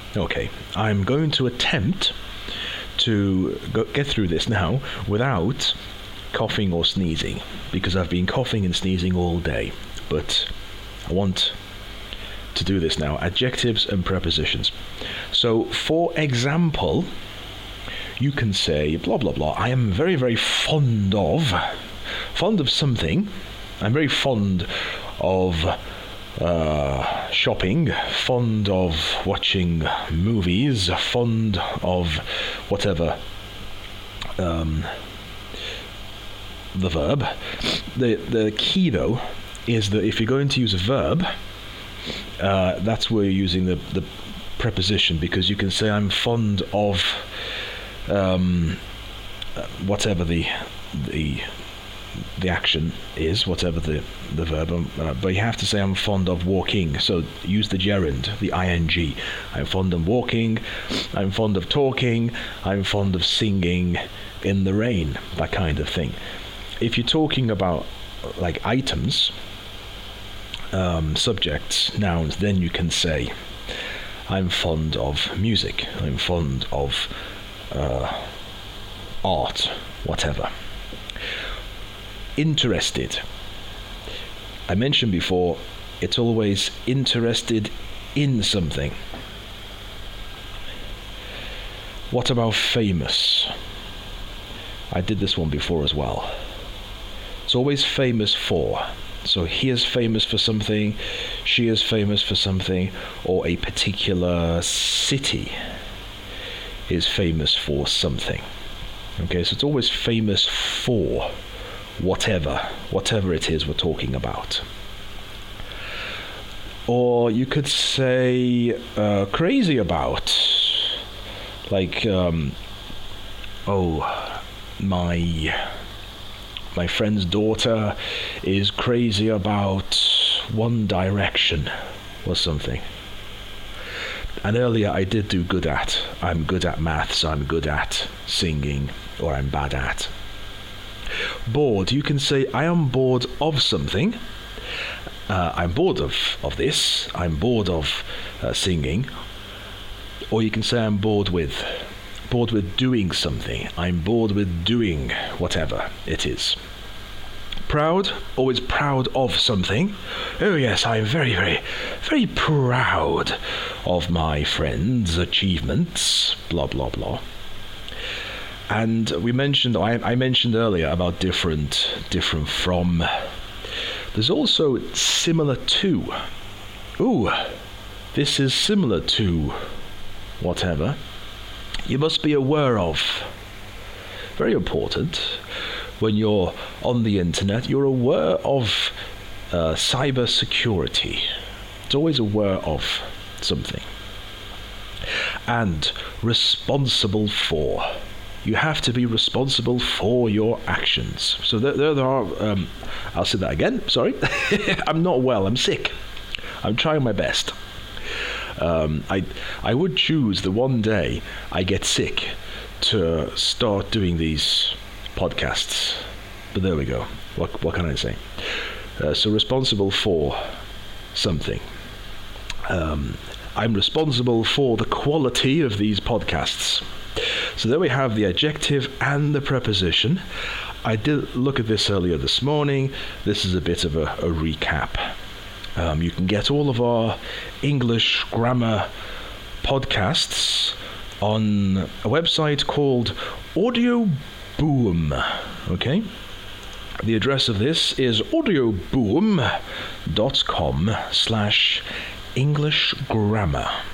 Okay, I'm going to attempt to get through this now without coughing or sneezing, because I've been coughing and sneezing all day. But I want to do this now. Adjectives and prepositions. So, for example, you can say blah blah blah. I am very, very fond of something. I'm very fond of shopping, fond of watching movies, fond of whatever. The verb. The key though is that if you're going to use a verb, that's where you're using the preposition, because you can say I'm fond of whatever the action is, whatever the verb, but you have to say I'm fond of walking, so use the gerund, the ing. I'm fond of walking, I'm fond of talking, I'm fond of singing in the rain, that kind of thing. If you're talking about like items, subjects, nouns, then you can say I'm fond of music, I'm fond of art, whatever. Interested. I mentioned before, it's always interested in something. What about famous? I did this one before as well. It's always famous for. So he is famous for something, she is famous for something, or a particular city is famous for something. Okay, so it's always famous for whatever it is we're talking about. Or you could say crazy about, like my friend's daughter is crazy about One Direction or something. And earlier I did do good at. I'm good at maths, I'm good at singing, or I'm bad at. Bored. You can say I am bored of something. I'm bored of this. I'm bored of singing. Or you can say I'm bored with doing something. I'm bored with doing whatever it is. Proud, always proud of something. Oh yes, I'm very, very, very proud of my friend's achievements, blah, blah, blah. And we mentioned, I mentioned earlier about different from. There's also similar to. Ooh, this is similar to whatever. You must be aware of. Very important. When you're on the internet, you're aware of cyber security. It's always aware of something. And responsible for. You have to be responsible for your actions. So there are, I'll say that again, sorry. I'm not well, I'm sick. I'm trying my best. I would choose the one day I get sick to start doing these podcasts. But there we go. What can I say? So responsible for something. I'm responsible for the quality of these podcasts. So there we have the adjective and the preposition. I did look at this earlier this morning. This is a bit of a recap. You can get all of our English grammar podcasts on a website called Audio Boom. Okay? The address of this is audioboom.com/English grammar.